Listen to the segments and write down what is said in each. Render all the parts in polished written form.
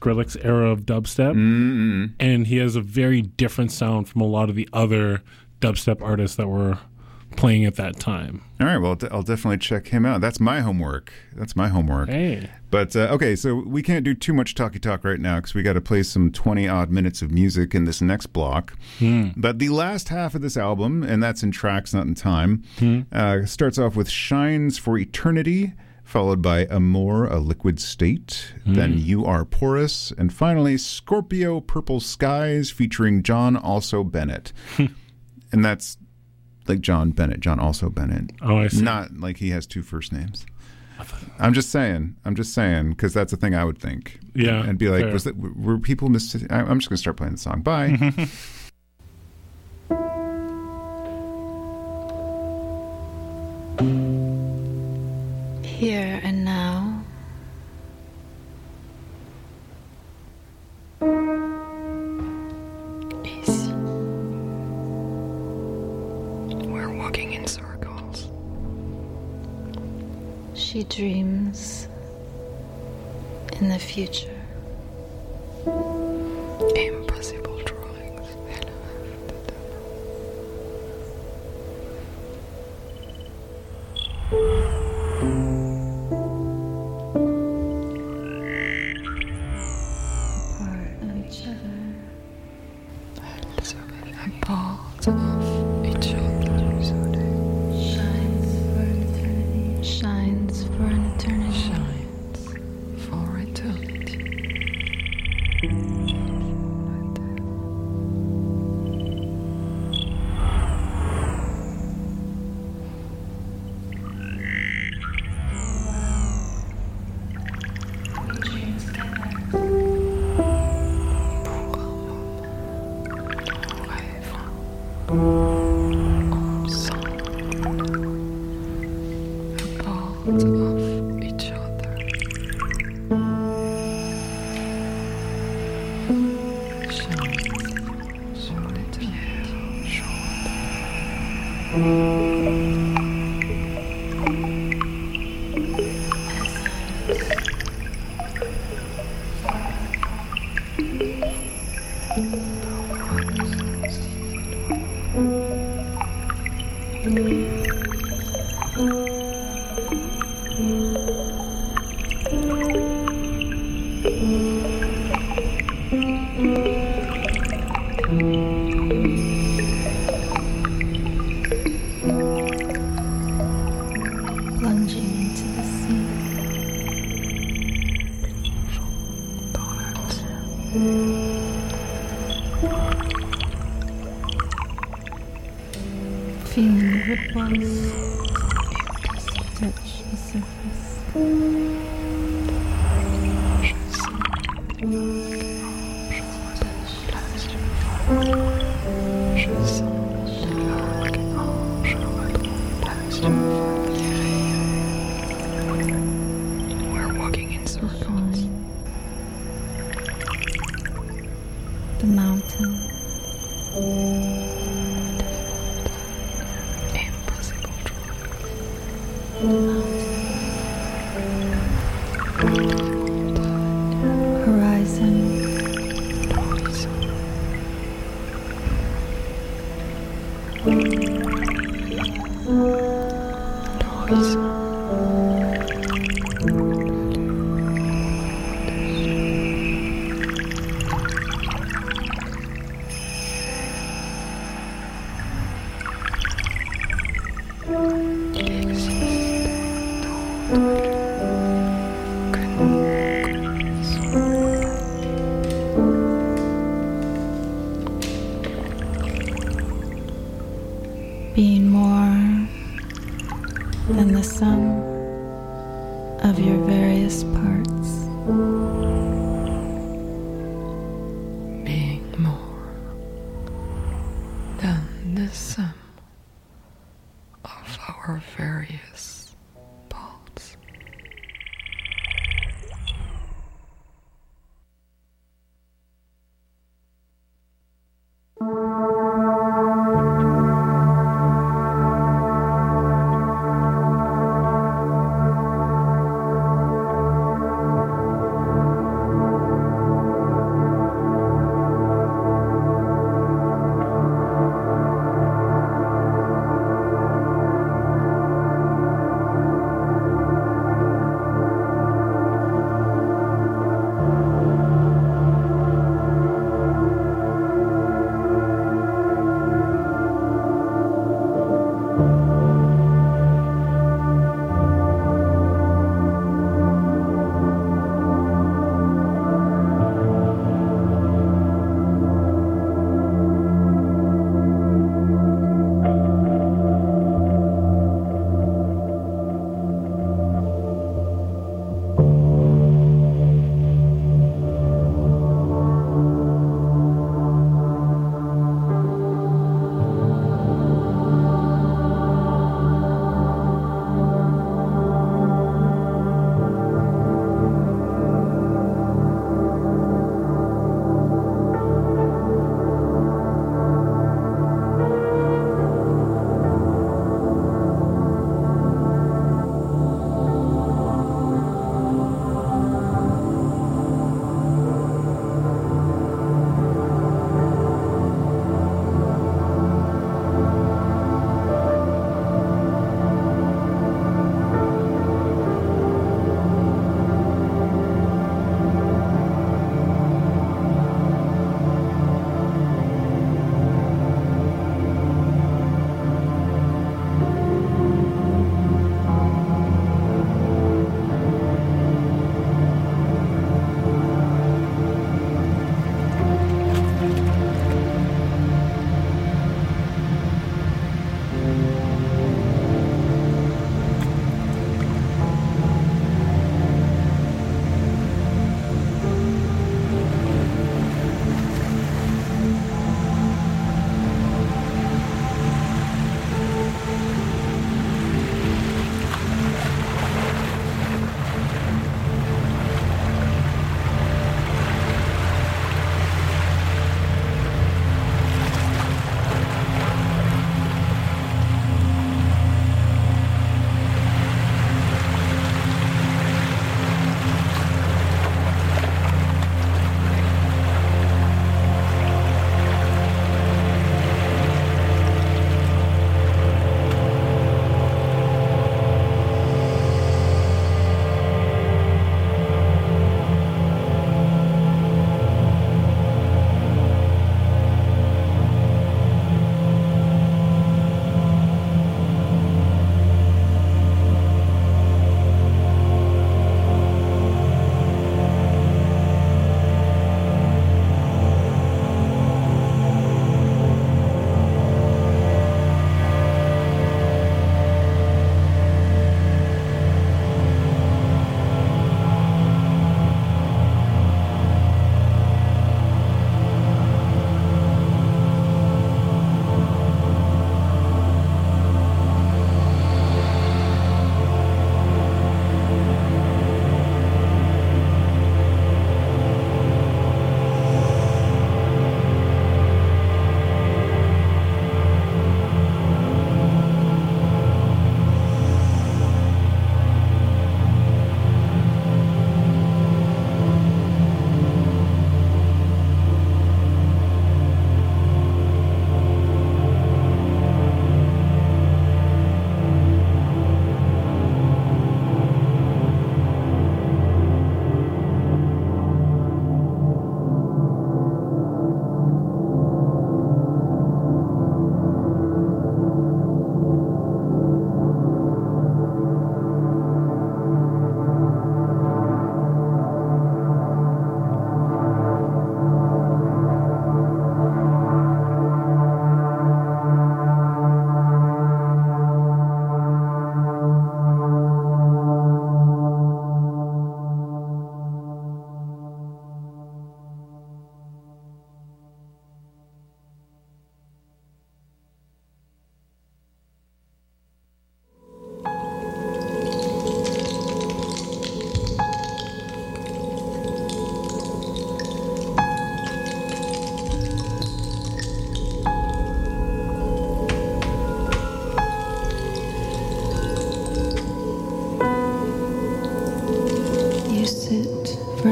Skrillex era of dubstep. Mm-mm. And he has a very different sound from a lot of the other dubstep artists that were playing at that time. All right, well, I'll definitely check him out. That's my homework. Hey. But, okay, so we can't do too much talky talk right now because we got to play some 20-odd minutes of music in this next block. But the last half of this album, and that's in tracks, not in time, starts off with Shines for Eternity, followed by Amor, A Liquid State, then You Are Porous, and finally Scorpio Purple Skies featuring John Also Bennett. And that's like John Bennett, John Also Bennett. Oh, I see. Not like he has two first names. I'm just saying, because that's a thing I would think. Yeah. And be like, fair. were people I'm just going to start playing the song. Bye. Here and now. Easy. We're walking in circles. She dreams in the future. Impossible drawings. Part of each other. Part of each other. Shines for eternity. Shines for an eternity. Shines for eternity. Part of each other. Shines sur les pierres plunging into the sea. Feeling the ripples touch the surface. We're walking in circles. The mountain. Impossible horizon. Being more than the sun.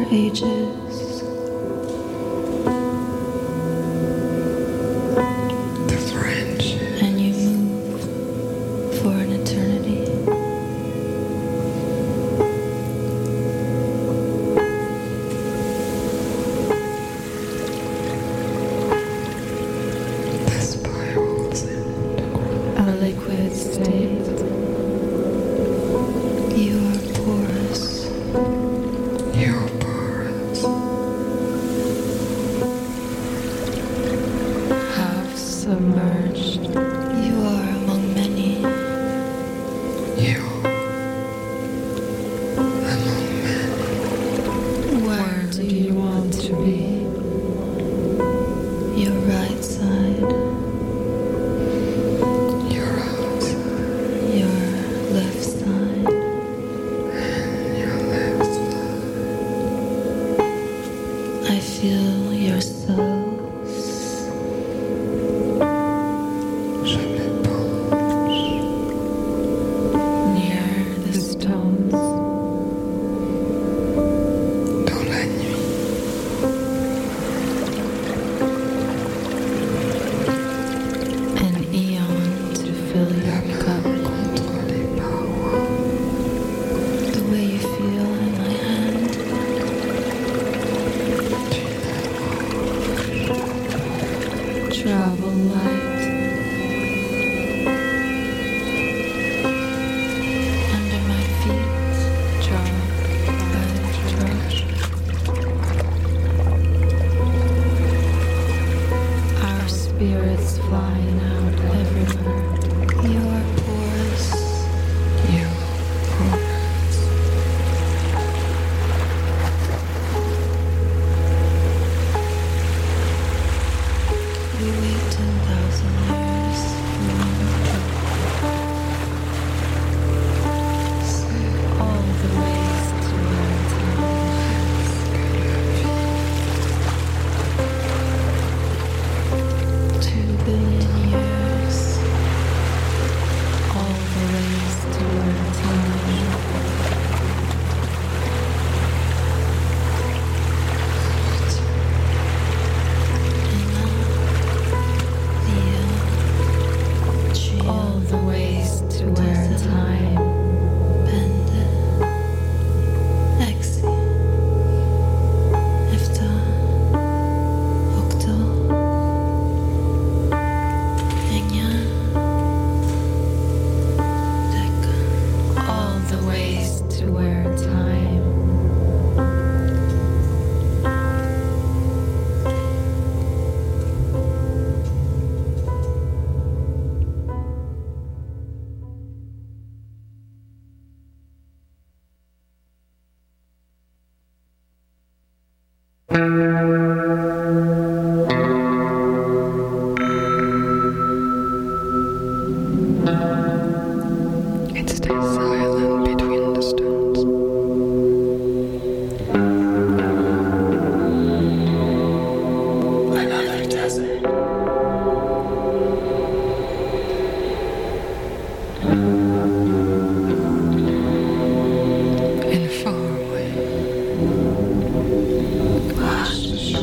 ages. The French. And you move for an eternity. The spirals. A liquid state. You are porous. Your porous. Half submerged. You are among many. You. Among men. Where do you want to be? Your right side. Your outside. Your left side. Your left side. I feel your cells. Je m'épanche. Near the stones. Dans la nuit. An eon to fill La your main cup. contre les parois. The way you feel in my hand. Travel light. Under my feet, drop by drop. Our spirits flying out everywhere. You are porous. You. Porous. We wait 10,000 years for one drop. All the ways to our time. 2 billion years. All the ways to our time. All the ways to where time bende exi ifta okto enya deka. All the ways to where time It stays silent between the stones. Another desert. And far away. hush.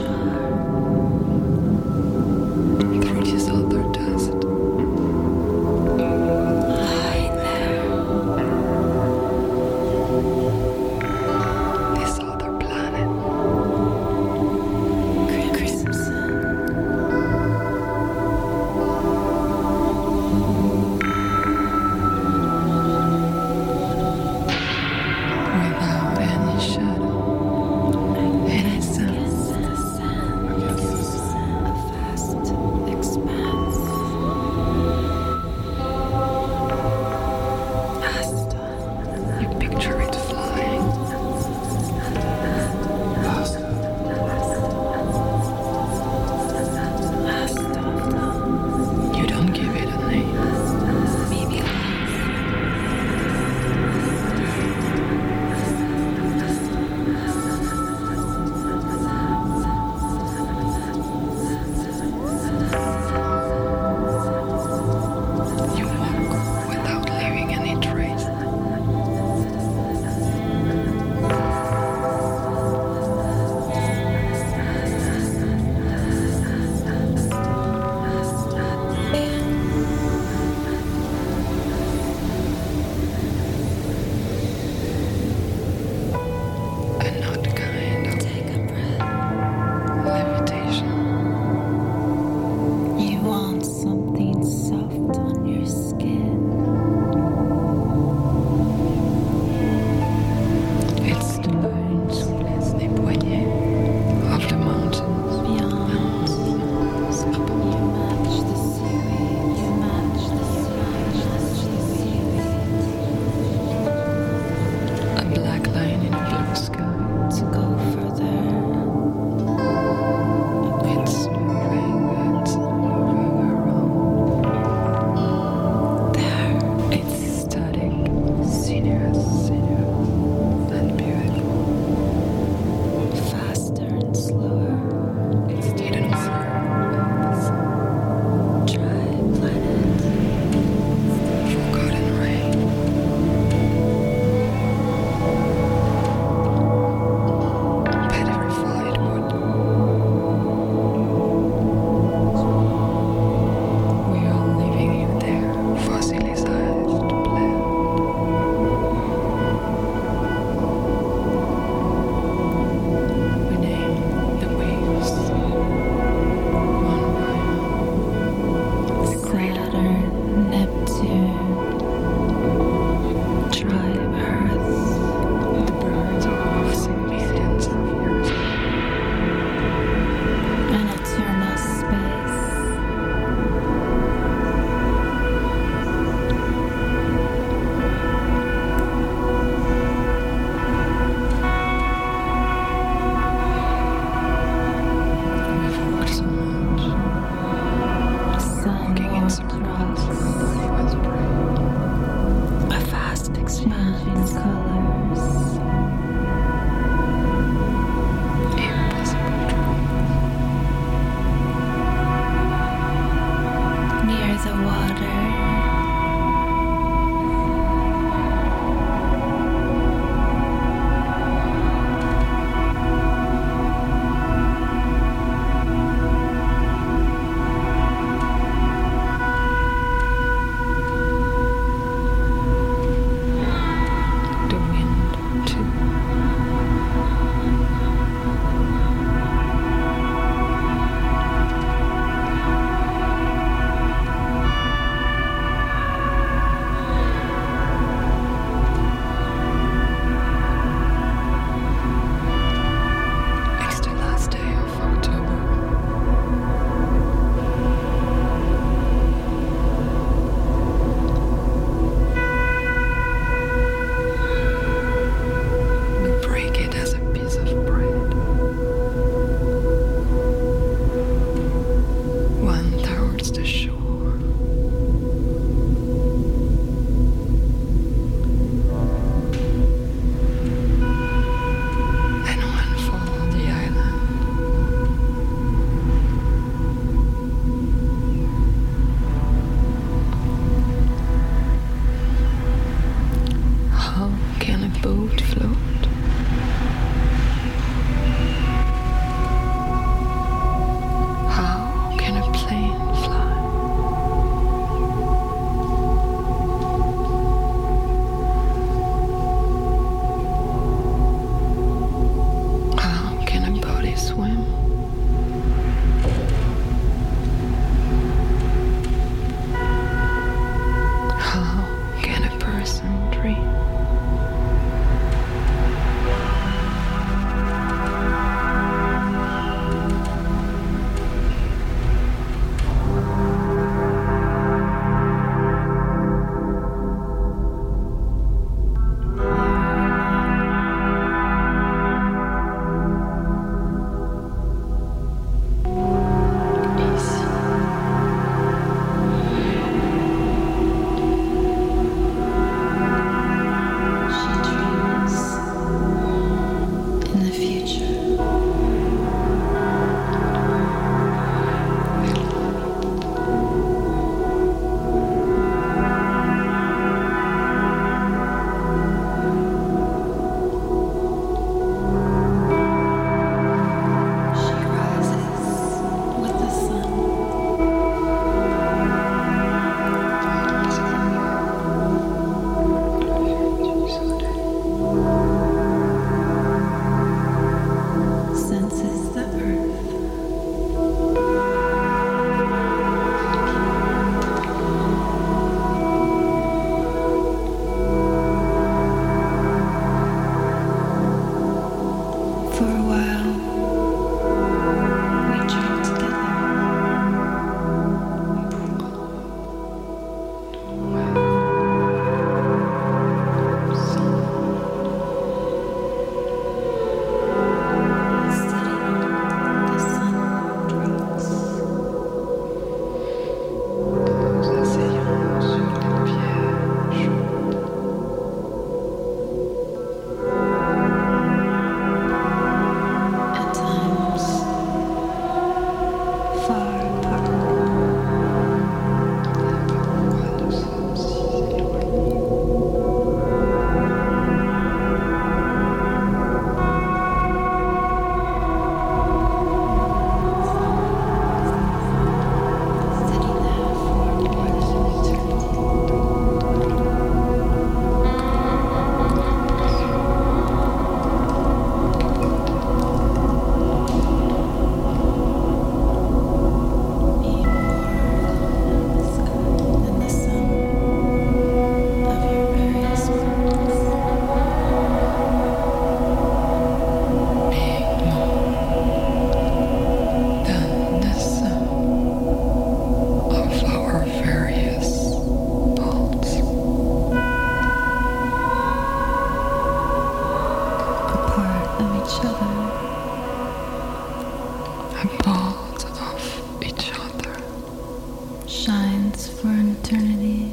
about of each other, Shines for an eternity.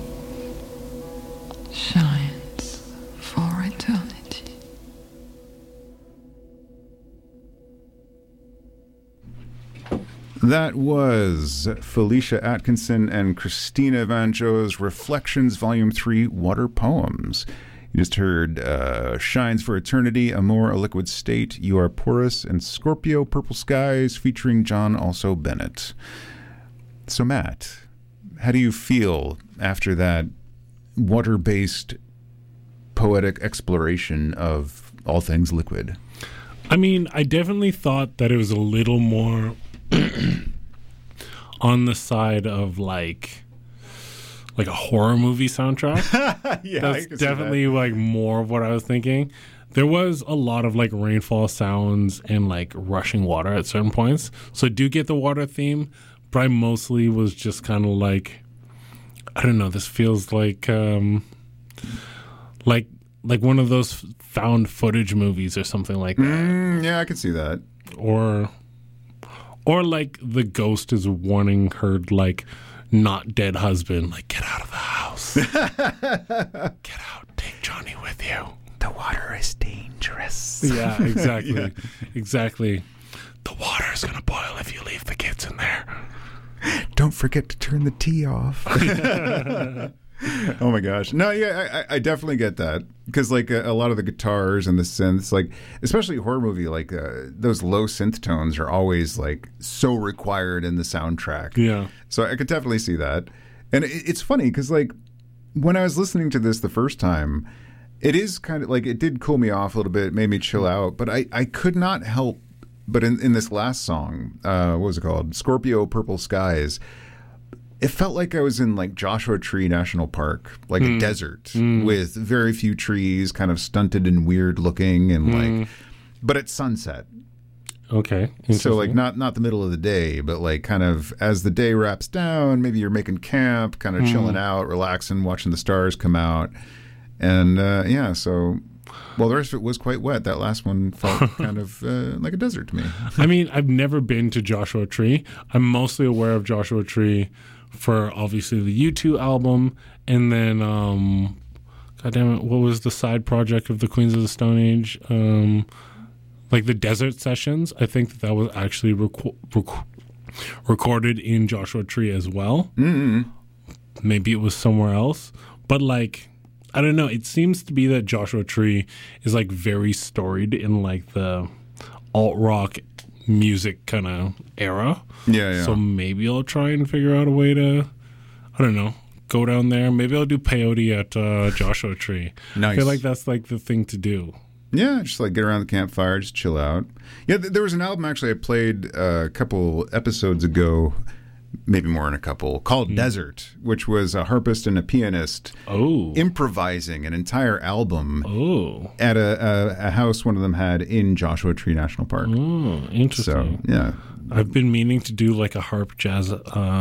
shines for eternity. That was Felicia Atkinson and Christina Evancho's Reflections Volume 3 Water Poems. You just heard Shines for Eternity, Amor, A Liquid State, You Are Porous, and Scorpio, Purple Skies, featuring John Also Bennett. So, Matt, how do you feel after that water-based poetic exploration of all things liquid? I mean, I definitely thought that it was a little more on the side of like a horror movie soundtrack. Yeah, That's definitely like more of what I was thinking. There was a lot of like rainfall sounds and like rushing water at certain points. So I do get the water theme, but I mostly was just kind of like, I don't know, this feels like one of those found footage movies or something like that. Yeah, I can see that. Or like the ghost is warning her like not dead husband, like, get out of the house. Get out. Take Johnny with you. The water is dangerous. Yeah, exactly. Yeah. Exactly. The water is going to boil if you leave the kids in there. Don't forget to turn the tea off. Oh my gosh. No, yeah, I definitely get that. Because like a lot of the guitars and the synths, like especially horror movie, like those low synth tones are always like so required in the soundtrack. Yeah. So I could definitely see that. And it's funny because like when I was listening to this the first time, it is kind of like it did cool me off a little bit, made me chill out. But I could not help but in this last song, what was it called? Scorpio, Purple Skies. It felt like I was in like Joshua Tree National Park, like a desert with very few trees, kind of stunted and weird looking, and like, but at sunset. Okay. So like not the middle of the day, but like kind of as the day wraps down, maybe you're making camp, kind of chilling out, relaxing, watching the stars come out, and yeah. So, well, the rest of it was quite wet. That last one felt kind of like a desert to me. I mean, I've never been to Joshua Tree. I'm mostly aware of Joshua Tree for obviously the U2 album, and then God damn it, what was the side project of the Queens of the Stone Age? Like the Desert Sessions. I think that was actually recorded in Joshua Tree as well. Maybe it was somewhere else, but like I don't know. It seems to be that Joshua Tree is like very storied in like the alt rock music kind of era. Yeah. So maybe I'll try and figure out a way to, I don't know, go down there. Maybe I'll do peyote at Joshua Tree. Nice. I feel like that's like the thing to do. Yeah, just like get around the campfire, just chill out. Yeah, there was an album actually I played a couple episodes ago, maybe more than a couple, called Desert, which was a harpist and a pianist improvising an entire album at a house one of them had in Joshua Tree National Park. Oh, interesting. So, yeah. I've been meaning to do like a harp jazz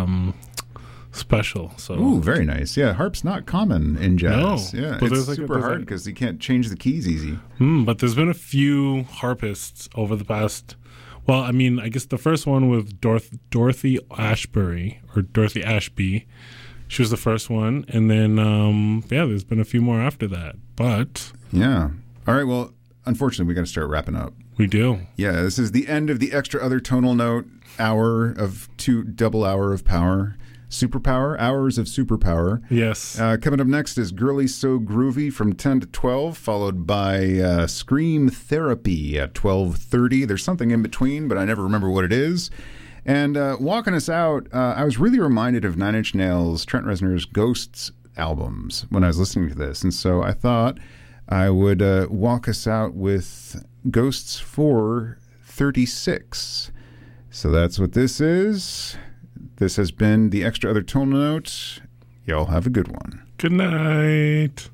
special. So Ooh, very nice. Yeah, harp's not common in jazz. No, yeah, but it's there's super hard because you can't change the keys easy. But there's been a few harpists over the past. Well, I mean, I guess the first one was Dorothy Ashbury or Dorothy Ashby. She was the first one, and then yeah, there's been a few more after that. But yeah, all right. Well, unfortunately, we got to start wrapping up. We do. Yeah, this is the end of the extra other tonal note hour of double hour of power. Superpower, hours of superpower. Yes. Coming up next is Girly So Groovy from 10 to 12, followed by Scream Therapy at 12:30. There's something in between, but I never remember what it is. And walking us out, I was really reminded of Nine Inch Nails, Trent Reznor's Ghosts albums when I was listening to this. And so I thought I would walk us out with Ghosts 436. So that's what this is. This has been the Extra Other Tonal Note. Y'all have a good one. Good night.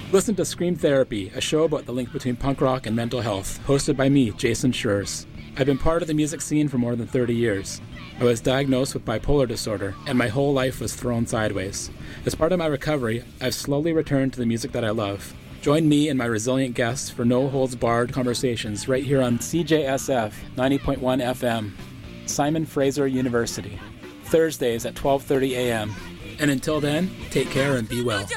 Listen to Scream Therapy, a show about the link between punk rock and mental health, hosted by me, Jason Schurz. I've been part of the music scene for more than 30 years. I was diagnosed with bipolar disorder, and my whole life was thrown sideways. As part of my recovery, I've slowly returned to the music that I love. Join me and my resilient guests for no-holds-barred conversations right here on CJSF 90.1 FM, Simon Fraser University, Thursdays at 12:30 a.m. And until then, take care and be well.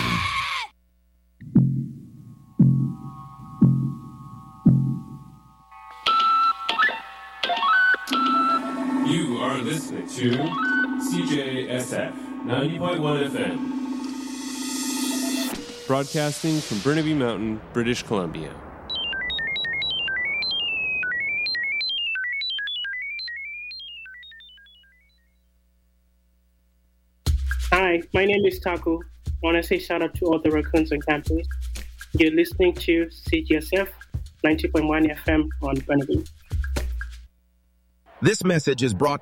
You are listening to CJSF 90.1 FM. Broadcasting from Burnaby Mountain, British Columbia. Hi, my name is Taku. I want to say shout out to all the raccoons on campus. You're listening to CGSF 90.1 FM on Burnaby. This message is brought